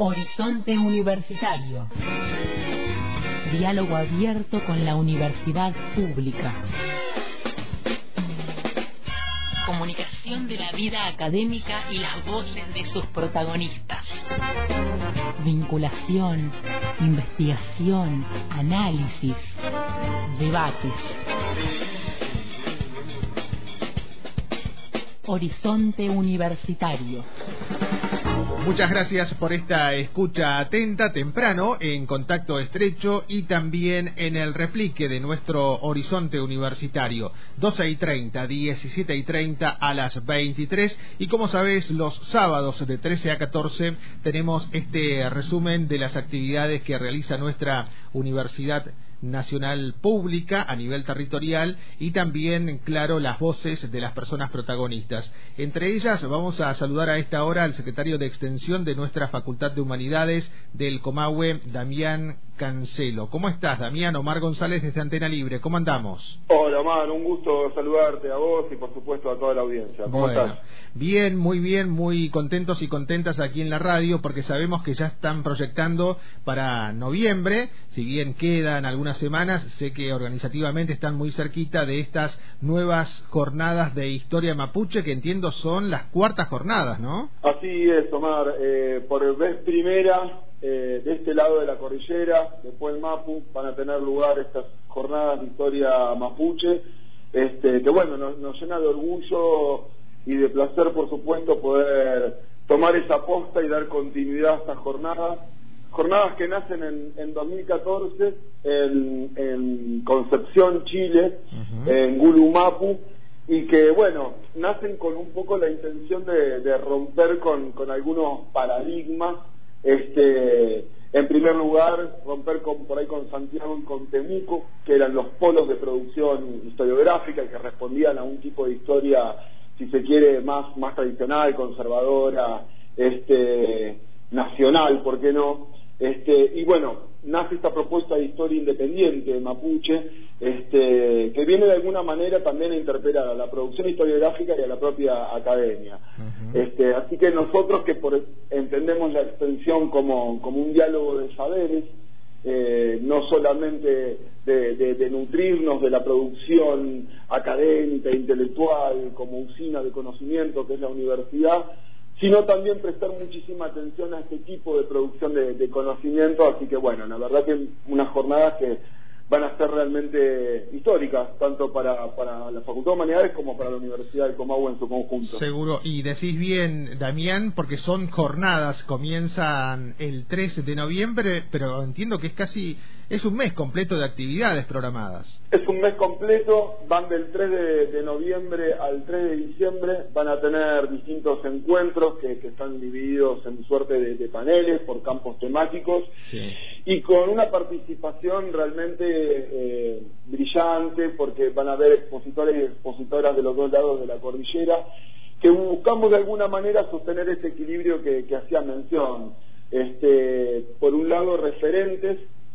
Horizonte Universitario. Diálogo abierto con la universidad pública. Comunicación de la vida académica y las voces de sus protagonistas. Vinculación, investigación, análisis, debates. Horizonte Universitario. Muchas gracias por esta escucha atenta, temprano, en contacto estrecho y también en el replique de nuestro Horizonte Universitario. 12:30, 17:30 a las 23. Y como sabés, los sábados de 13 a 14 tenemos este resumen de las actividades que realiza nuestra Universidad Nacional Pública a nivel territorial y también, claro, las voces de las personas protagonistas. Entre ellas vamos a saludar a esta hora al secretario de Extensión de nuestra Facultad de Humanidades del Comahue, Damián Cancelo. ¿Cómo estás, Damián? Omar González desde Antena Libre. ¿Cómo andamos? Hola, Omar, un gusto saludarte a vos y por supuesto a toda la audiencia. ¿Cómo estás? Bien, muy contentos y contentas aquí en la radio porque sabemos que ya están proyectando para noviembre, si bien quedan algunas semanas, sé que organizativamente están muy cerquita de estas nuevas jornadas de historia mapuche, que entiendo son las cuartas jornadas, ¿no? Así es, Omar, por vez primera de este lado de la cordillera, después del Mapu, van a tener lugar estas jornadas de historia mapuche, que bueno, nos llena de orgullo y de placer, por supuesto, poder tomar esa posta y dar continuidad a estas jornadas que nacen en 2014 en Concepción, Chile, en Gulumapu, y que, bueno, nacen con un poco la intención de romper con algunos paradigmas. En primer lugar, romper por ahí con Santiago y con Temuco, que eran los polos de producción historiográfica y que respondían a un tipo de historia, si se quiere, más tradicional, conservadora, nacional, ¿por qué no? Y bueno, nace esta propuesta de historia independiente mapuche, que viene de alguna manera también a interpelar a la producción historiográfica y a la propia academia. Así que nosotros que entendemos la extensión como un diálogo de saberes, no solamente de nutrirnos de la producción académica e intelectual como usina de conocimiento que es la universidad, sino también prestar muchísima atención a este tipo de producción de conocimiento. Así que bueno, la verdad que unas jornadas que van a ser realmente históricas, tanto para la Facultad de Humanidades como para la Universidad del Comahue en su conjunto. Seguro, y decís bien, Damián, porque son jornadas, comienzan el 13 de noviembre, pero entiendo que es un mes completo de actividades programadas. Es un mes completo, van del 3 de noviembre al 3 de diciembre, van a tener distintos encuentros que están divididos en suerte de paneles por campos temáticos, sí, y con una participación realmente brillante, porque van a haber expositores y expositoras de los dos lados de la cordillera, que buscamos de alguna manera sostener ese equilibrio que hacía mención. Por un lado, referentes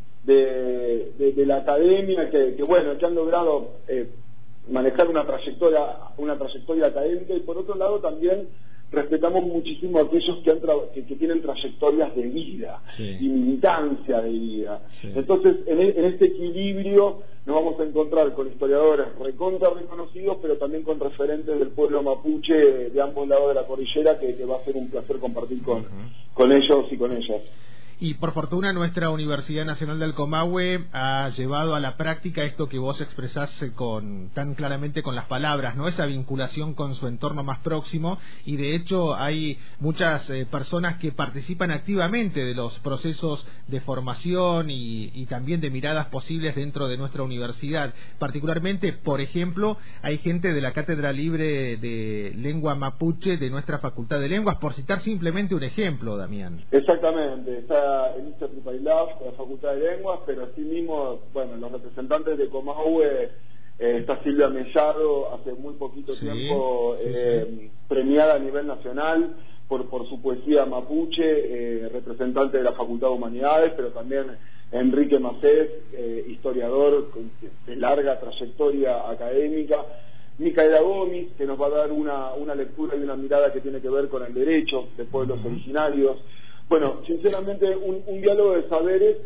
de la academia que bueno, que han logrado manejar una trayectoria académica, y por otro lado también respetamos muchísimo a aquellos que tienen trayectorias de vida, sí, y militancia de vida. Sí. Entonces, en este equilibrio nos vamos a encontrar con historiadores recontra reconocidos, pero también con referentes del pueblo mapuche de ambos lados de la cordillera, que va a ser un placer compartir con ellos y con ellas. Y por fortuna nuestra Universidad Nacional del Comahue ha llevado a la práctica esto que vos expresás tan claramente con las palabras, ¿no? Esa vinculación con su entorno más próximo, y de hecho hay muchas personas que participan activamente de los procesos de formación y también de miradas posibles dentro de nuestra universidad. Particularmente, por ejemplo, hay gente de la Cátedra Libre de Lengua Mapuche de nuestra Facultad de Lenguas, por citar simplemente un ejemplo, Damián. Exactamente, está el ISTE-Tripailaf de la Facultad de Lenguas, pero asimismo, bueno, los representantes de Comahue, está Silvia Mellado, hace muy poquito tiempo premiada a nivel nacional por su poesía mapuche, representante de la Facultad de Humanidades, pero también Enrique Macés, historiador de larga trayectoria académica, Micaela Gómez, que nos va a dar una lectura y una mirada que tiene que ver con el derecho de pueblos originarios. Bueno, sinceramente un diálogo de saberes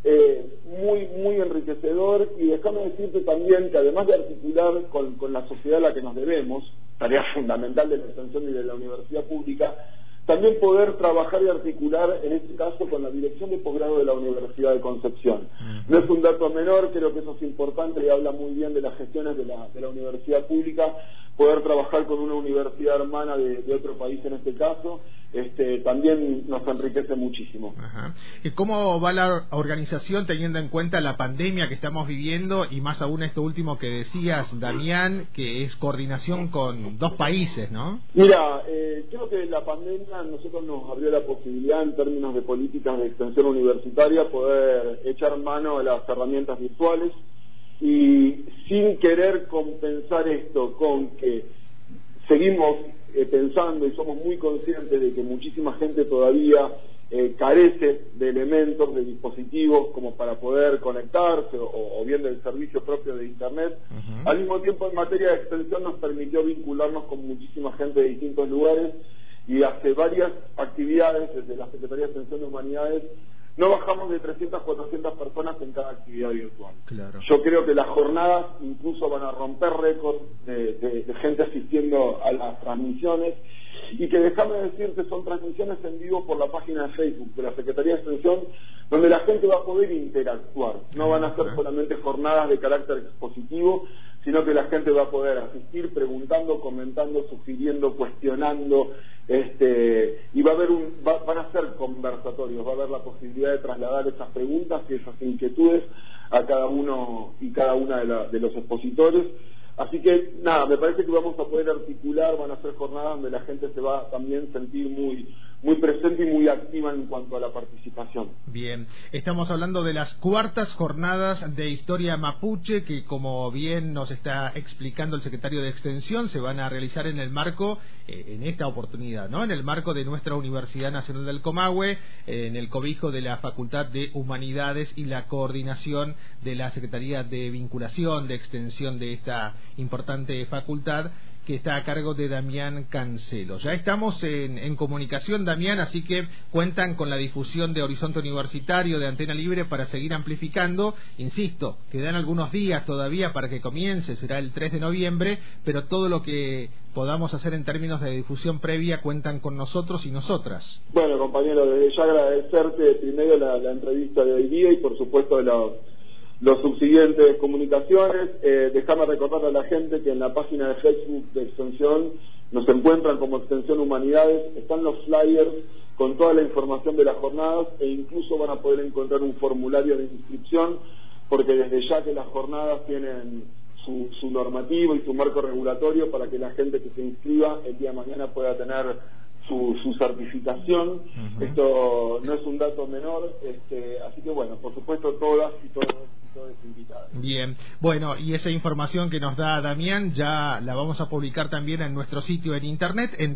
muy enriquecedor, y déjame decirte también que además de articular con la sociedad a la que nos debemos, tarea fundamental de la extensión y de la universidad pública, también poder trabajar y articular en este caso con la dirección de posgrado de la Universidad de Concepción. No es un dato menor, creo que eso es importante y habla muy bien de las gestiones de la universidad pública, poder trabajar con una universidad hermana de otro país en este caso, también nos enriquece muchísimo. Ajá. ¿Y cómo va la organización teniendo en cuenta la pandemia que estamos viviendo y más aún esto último que decías, Damián, que es coordinación con 2 países, ¿no? Mira, creo que la pandemia a nosotros nos abrió la posibilidad en términos de políticas de extensión universitaria poder echar mano a las herramientas virtuales, y sin querer compensar esto con que seguimos pensando y somos muy conscientes de que muchísima gente todavía carece de elementos, de dispositivos como para poder conectarse o bien del servicio propio de Internet. Al mismo tiempo, en materia de extensión nos permitió vincularnos con muchísima gente de distintos lugares, y hace varias actividades desde la Secretaría de Extensión de Humanidades no bajamos de 300 a 400 personas en cada actividad virtual. Claro. Yo creo que las jornadas incluso van a romper récords de gente asistiendo a las transmisiones, y que, déjame decirte, son transmisiones en vivo por la página de Facebook de la Secretaría de Extensión, donde la gente va a poder interactuar. No van a ser solamente jornadas de carácter expositivo, sino que la gente va a poder asistir preguntando, comentando, sugiriendo, cuestionando, y van a ser conversatorios, va a haber la posibilidad de trasladar esas preguntas y esas inquietudes a cada uno y cada una de los expositores. Así que nada, me parece que vamos a poder articular, van a ser jornadas donde la gente se va a también sentir muy presente y muy activa en cuanto a la participación. Bien, estamos hablando de las 4ª jornadas de historia mapuche que, como bien nos está explicando el secretario de Extensión, se van a realizar en el marco, en esta oportunidad, ¿no? En el marco de nuestra Universidad Nacional del Comahue, en el cobijo de la Facultad de Humanidades y la coordinación de la Secretaría de Vinculación, de Extensión de esta importante facultad, que está a cargo de Damián Cancelo. Ya estamos en comunicación, Damián, así que cuentan con la difusión de Horizonte Universitario, de Antena Libre, para seguir amplificando. Insisto, quedan algunos días todavía para que comience, será el 3 de noviembre, pero todo lo que podamos hacer en términos de difusión previa cuentan con nosotros y nosotras. Bueno, compañero, desde ya agradecerte primero la entrevista de hoy día y por supuesto los subsiguientes comunicaciones. Déjame recordar a la gente que en la página de Facebook de Extensión nos encuentran como Extensión Humanidades, están los flyers con toda la información de las jornadas, e incluso van a poder encontrar un formulario de inscripción, porque desde ya que las jornadas tienen su normativo y su marco regulatorio para que la gente que se inscriba el día de mañana pueda tener su certificación. Esto no es un dato menor, así que bueno, por supuesto todas y todos invitados. Bien, bueno, y esa información que nos da Damián ya la vamos a publicar también en nuestro sitio en internet en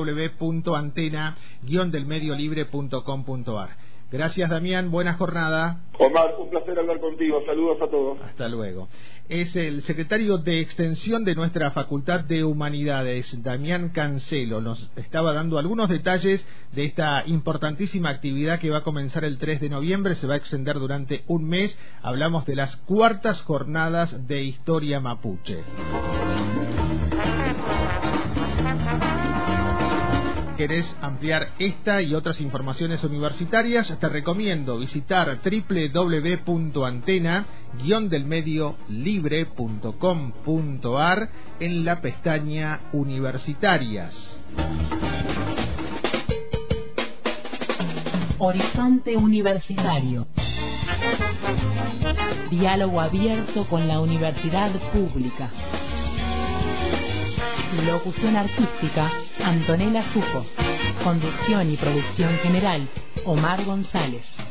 www.antena-delmediolibre.com.ar. Gracias, Damián, buena jornada. Omar, un placer hablar contigo, saludos a todos. Hasta luego. Es el secretario de Extensión de nuestra Facultad de Humanidades, Damián Cancelo. Nos estaba dando algunos detalles de esta importantísima actividad que va a comenzar el 3 de noviembre, se va a extender durante un mes. Hablamos de las 4ª jornadas de historia mapuche. ¿Querés ampliar esta y otras informaciones universitarias? Te recomiendo visitar www.antena-delmediolibre.com.ar en la pestaña Universitarias. Horizonte Universitario. Diálogo abierto con la universidad pública. Locución artística, Antonella Sujo. Conducción y producción general, Omar González.